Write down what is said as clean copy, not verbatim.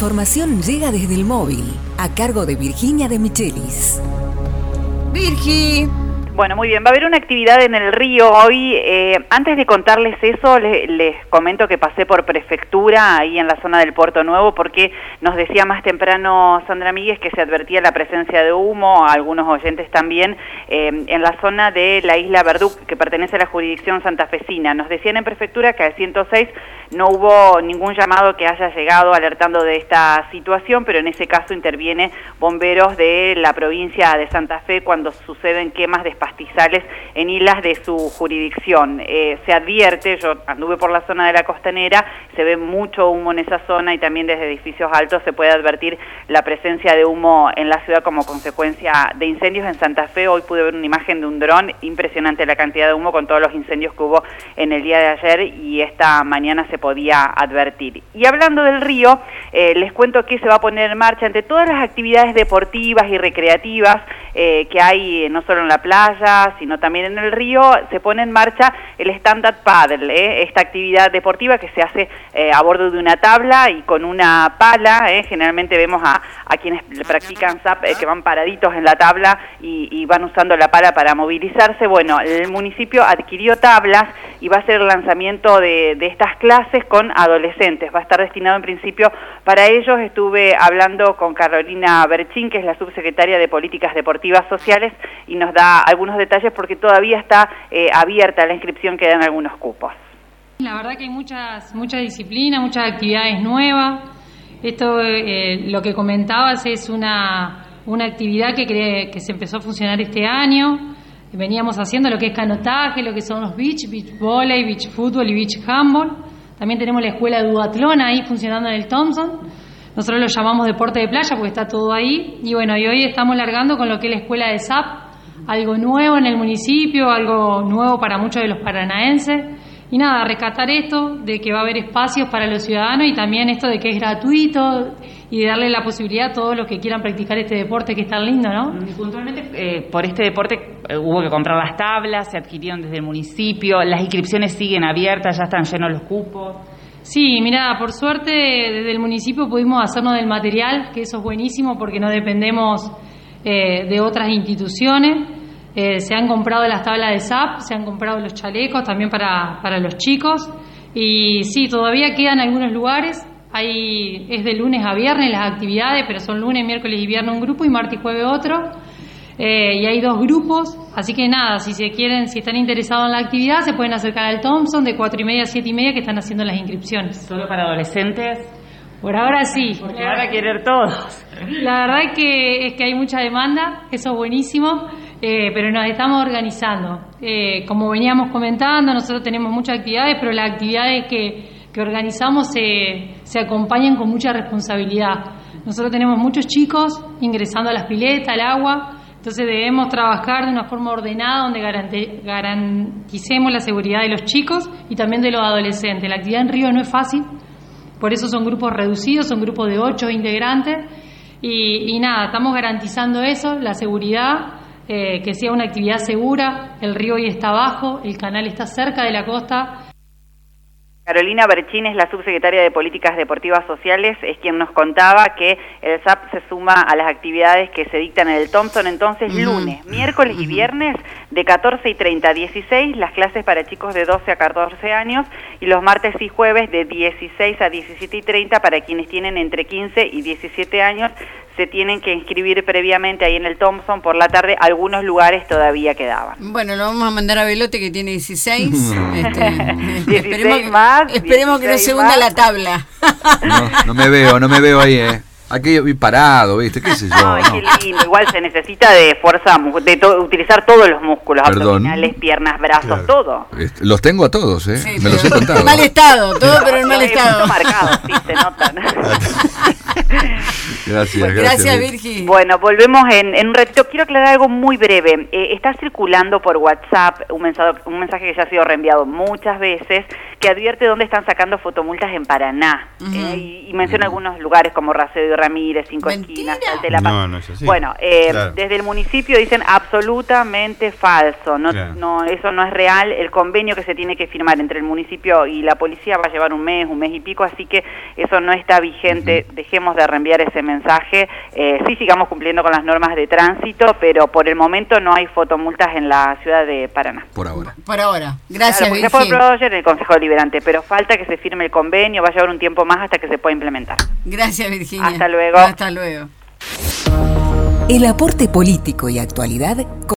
información llega desde el móvil, a cargo de Virginia de Michelis. Virgi. Bueno, muy bien, va a haber una actividad en el río hoy. Antes de contarles eso, les comento que pasé por Prefectura, ahí en la zona del Puerto Nuevo, porque nos decía más temprano Sandra Míguez que se advertía la presencia de humo, algunos oyentes también, en la zona de la isla Verduc, que pertenece a la jurisdicción santafesina. Nos decían en Prefectura que al 106 no hubo ningún llamado que haya llegado alertando de esta situación, pero en ese caso interviene bomberos de la provincia de Santa Fe cuando suceden quemas de pastizales en islas de su jurisdicción. Se advierte, yo anduve por la zona de la costanera, se ve mucho humo en esa zona y también desde edificios altos se puede advertir la presencia de humo en la ciudad como consecuencia de incendios en Santa Fe. Hoy pude ver una imagen de un dron, impresionante la cantidad de humo con todos los incendios que hubo en el día de ayer y esta mañana se podía advertir. Y hablando del río, les cuento que se va a poner en marcha entre todas las actividades deportivas y recreativas que hay no solo en la playa, sino también en el río, se pone en marcha el stand-up paddle, esta actividad deportiva que se hace a bordo de una tabla y con una pala. Generalmente vemos a quienes practican SAP que van paraditos en la tabla y van usando la pala para movilizarse. Bueno, el municipio adquirió tablas y va a hacer el lanzamiento de estas clases con adolescentes. Va a estar destinado en principio para ellos. Estuve hablando con Carolina Berchín, que es la subsecretaria de Políticas Deportivas Sociales, y nos da algunos detalles porque todavía está abierta la inscripción, quedan algunos cupos. La verdad que hay mucha disciplina, muchas actividades nuevas. Esto, lo que comentabas, es una actividad que se empezó a funcionar este año. Veníamos haciendo lo que es canotaje, lo que son los beach volley, beach fútbol y beach handball. También tenemos la escuela de duatlón ahí funcionando en el Thompson. Nosotros lo llamamos deporte de playa porque está todo ahí. Y bueno, y hoy estamos largando con lo que es la escuela de SAP, algo nuevo en el municipio, algo nuevo para muchos de los paranaenses. Y nada, rescatar esto de que va a haber espacios para los ciudadanos y también esto de que es gratuito y de darle la posibilidad a todos los que quieran practicar este deporte que es tan lindo, ¿no? Y puntualmente, por este deporte hubo que comprar las tablas, se adquirieron desde el municipio, las inscripciones siguen abiertas, ya están llenos los cupos. Sí, mira, por suerte desde el municipio pudimos hacernos del material, que eso es buenísimo porque no dependemos de otras instituciones. Se han comprado las tablas de SAP, se han comprado los chalecos también para los chicos. Y sí, todavía quedan algunos lugares. Es de lunes a viernes las actividades, pero son lunes, miércoles y viernes un grupo y martes y jueves otro. Y hay 2 grupos, así que nada, si están interesados en la actividad, se pueden acercar al Thompson de 4:30 a 7:30 que están haciendo las inscripciones. ¿Solo para adolescentes? Por ahora sí. Porque van a querer todos. La verdad es que hay mucha demanda, eso es buenísimo, pero nos estamos organizando. Como veníamos comentando, nosotros tenemos muchas actividades, pero las actividades que organizamos se acompañan con mucha responsabilidad. Nosotros tenemos muchos chicos ingresando a las piletas, al agua, entonces debemos trabajar de una forma ordenada donde garanticemos la seguridad de los chicos y también de los adolescentes. La actividad en río no es fácil, por eso son grupos reducidos, son grupos de 8 integrantes y nada, estamos garantizando eso, la seguridad, que sea una actividad segura. El río hoy está bajo, el canal está cerca de la costa. Carolina Berchín es la subsecretaria de Políticas Deportivas Sociales, es quien nos contaba que el SAP se suma a las actividades que se dictan en el Thompson. Entonces, lunes, miércoles y viernes de 14:30 a 16, las clases para chicos de 12 a 14 años, y los martes y jueves de 16 a 17:30 para quienes tienen entre 15 y 17 años. Se tienen que inscribir previamente ahí en el Thompson por la tarde. Algunos lugares todavía quedaban. Bueno, lo vamos a mandar a Belote, que tiene 16. 16 más. Esperemos que no se hunda la tabla. No me veo ahí, Aquí parado, ¿viste? ¿Qué sé yo? No, es que lindo. Igual se necesita de fuerza, utilizar todos los músculos, abdominales, piernas, brazos, todo. Los tengo a todos, Sí, me los he contado. En mal estado, todo, pero en mal estado. Marcados, sí, se notan. Gracias, Virgi. Bueno, volvemos en un ratito. Quiero aclarar algo muy breve. Está circulando por WhatsApp un mensaje que ya ha sido reenviado muchas veces, que advierte dónde están sacando fotomultas en Paraná. Y menciona algunos lugares como Racedo y Ramírez, Cinco Esquinas, Salta de la Paz. No es así. Bueno, Claro. desde el municipio dicen absolutamente falso. Claro. No, eso no es real. El convenio que se tiene que firmar entre el municipio y la policía va a llevar un mes y pico, así que eso no está vigente. Dejemos de reenviar ese mensaje. Sí, sigamos cumpliendo con las normas de tránsito, pero por el momento no hay fotomultas en la ciudad de Paraná. Por ahora. Por ahora. Gracias, Claro, porque fue Virginia. aprobado ayer en el Consejo Deliberante, pero falta que se firme el convenio, va a llevar un tiempo más hasta que se pueda implementar. Gracias, Virginia. Hasta luego. Hasta luego. El aporte político y actualidad